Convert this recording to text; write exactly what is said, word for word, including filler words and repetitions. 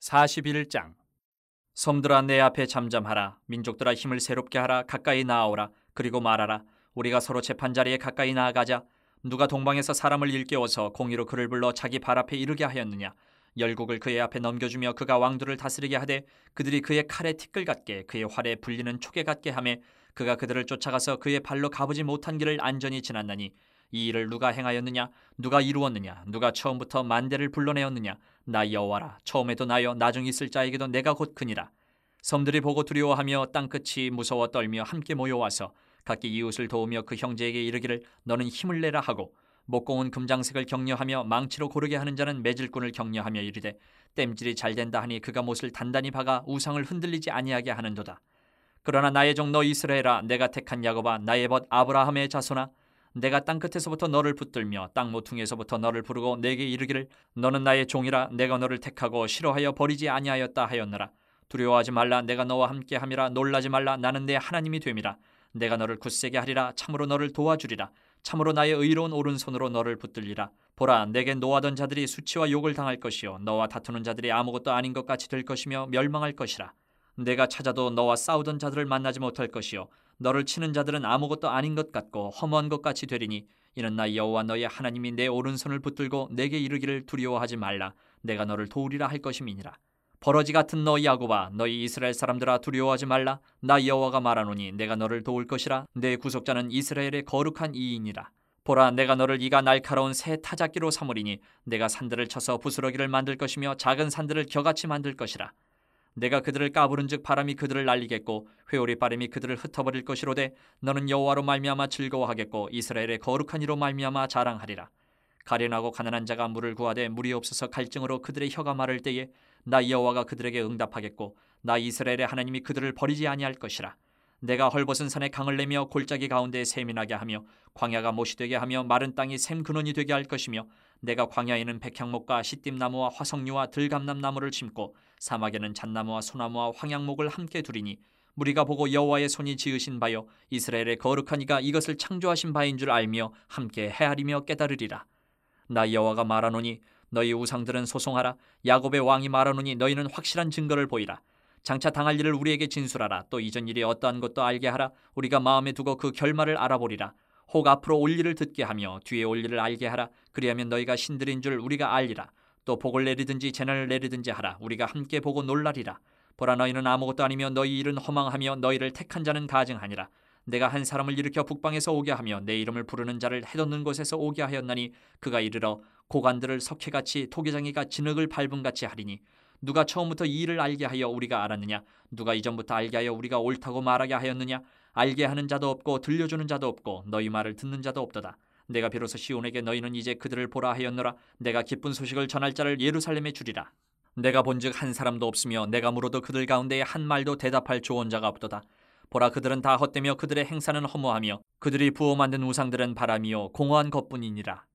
사십일 장. 섬들아 내 앞에 잠잠하라. 민족들아 힘을 새롭게 하라. 가까이 나아오라. 그리고 말하라. 우리가 서로 재판자리에 가까이 나아가자. 누가 동방에서 사람을 일깨워서 공의로 그를 불러 자기 발 앞에 이르게 하였느냐. 열국을 그의 앞에 넘겨주며 그가 왕들을 다스리게 하되 그들이 그의 칼에 티끌 같게 그의 활에 불리는 촉에 같게 하매 그가 그들을 쫓아가서 그의 발로 가보지 못한 길을 안전히 지났나니 이 일을 누가 행하였느냐. 누가 이루었느냐. 누가 처음부터 만대를 불러내었느냐. 나 여호와라. 처음에도 나여 나중 있을 자에게도 내가 곧 그니라. 섬들이 보고 두려워하며 땅끝이 무서워 떨며 함께 모여와서 각기 이웃을 도우며 그 형제에게 이르기를 너는 힘을 내라 하고 목공은 금장색을 격려하며 망치로 고르게 하는 자는 매질꾼을 격려하며 이르되 땜질이 잘된다 하니 그가 못을 단단히 박아 우상을 흔들리지 아니하게 하는도다. 그러나 나의 종 너 이스라엘아, 내가 택한 야곱아, 나의 벗 아브라함의 자손아, 내가 땅끝에서부터 너를 붙들며 땅 모퉁이에서부터 너를 부르고 내게 이르기를 너는 나의 종이라. 내가 너를 택하고 싫어하여 버리지 아니하였다 하였노라. 두려워하지 말라. 내가 너와 함께함이라. 놀라지 말라. 나는 내 하나님이 됨이라. 내가 너를 굳세게 하리라. 참으로 너를 도와주리라. 참으로 나의 의로운 오른손으로 너를 붙들리라. 보라, 내게 노하던 자들이 수치와 욕을 당할 것이요 너와 다투는 자들이 아무것도 아닌 것 같이 될 것이며 멸망할 것이라. 내가 찾아도 너와 싸우던 자들을 만나지 못할 것이요 너를 치는 자들은 아무것도 아닌 것 같고 허무한 것 같이 되리니 이는 나 여호와 너의 하나님이 내 오른손을 붙들고 내게 이르기를 두려워하지 말라. 내가 너를 도우리라 할 것임이니라. 버러지 같은 너 야곱아, 너희 이스라엘 사람들아, 두려워하지 말라. 나 여호와가 말하노니 내가 너를 도울 것이라. 내 구속자는 이스라엘의 거룩한 이이니라. 보라, 내가 너를 이가 날카로운 새 타작기로 삼으리니 내가 산들을 쳐서 부스러기를 만들 것이며 작은 산들을 겨같이 만들 것이라. 내가 그들을 까부른즉 바람이 그들을 날리겠고 회오리 바람이 그들을 흩어버릴 것이로되 너는 여호와로 말미암아 즐거워하겠고 이스라엘의 거룩한 이로 말미암아 자랑하리라. 가련하고 가난한 자가 물을 구하되 물이 없어서 갈증으로 그들의 혀가 마를 때에 나 여호와가 그들에게 응답하겠고 나 이스라엘의 하나님이 그들을 버리지 아니할 것이라. 내가 헐벗은 산에 강을 내며 골짜기 가운데 샘이 나게 하며 광야가 못이 되게 하며 마른 땅이 샘 근원이 되게 할 것이며 내가 광야에는 백향목과 시띠나무와 화석류와 들감남나무를 심고 사막에는 잣나무와 소나무와 황양목을 함께 두리니 무리가 보고 여호와의 손이 지으신 바요 이스라엘의 거룩한 이가 이것을 창조하신 바인 줄 알며 함께 헤아리며 깨달으리라. 나 여호와가 말하노니 너희 우상들은 소송하라. 야곱의 왕이 말하노니 너희는 확실한 증거를 보이라. 장차 당할 일을 우리에게 진술하라. 또 이전 일이 어떠한 것도 알게 하라. 우리가 마음에 두고 그 결말을 알아보리라. 혹 앞으로 올 일을 듣게 하며 뒤에 올 일을 알게 하라. 그리하면 너희가 신들인 줄 우리가 알리라. 또 복을 내리든지 재난을 내리든지 하라. 우리가 함께 보고 놀라리라. 보라, 너희는 아무것도 아니며 너희 일은 허망하며 너희를 택한 자는 가증하니라. 내가 한 사람을 일으켜 북방에서 오게 하며 내 이름을 부르는 자를 해돋는 곳에서 오게 하였나니 그가 이르러 고관들을 석회같이 토기장이가 진흙을 밟음같이 하리니 누가 처음부터 이 일을 알게 하여 우리가 알았느냐. 누가 이전부터 알게 하여 우리가 옳다고 말하게 하였느냐. 알게 하는 자도 없고 들려주는 자도 없고 너희 말을 듣는 자도 없도다. 내가 비로소 시온에게 너희는 이제 그들을 보라 하였노라. 내가 기쁜 소식을 전할 자를 예루살렘에 주리라. 내가 본즉 한 사람도 없으며 내가 물어도 그들 가운데에 한 말도 대답할 조언자가 없도다. 보라, 그들은 다 헛되며 그들의 행사는 허무하며 그들이 부어 만든 우상들은 바람이요 공허한 것뿐이니라.